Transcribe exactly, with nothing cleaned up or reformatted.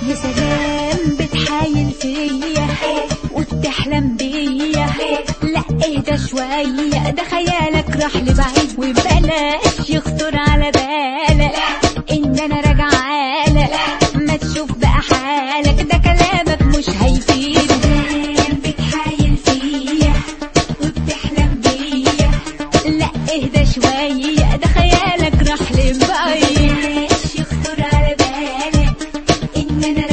يا سلام بتحايل فيا وبتحلم بيا، لا اهدى شوية ده خيالك راح لبعيد، وبلاش يخطر على بالك ان انا راجعالك، ما تشوف بقى حالك ده كلامك مش هيفيد. يا سلام بتحايل فيا وبتحلم بيا، لا اهدى شوية ده خيالك راح لبعيد، بلاش يخطر على بالك ان انا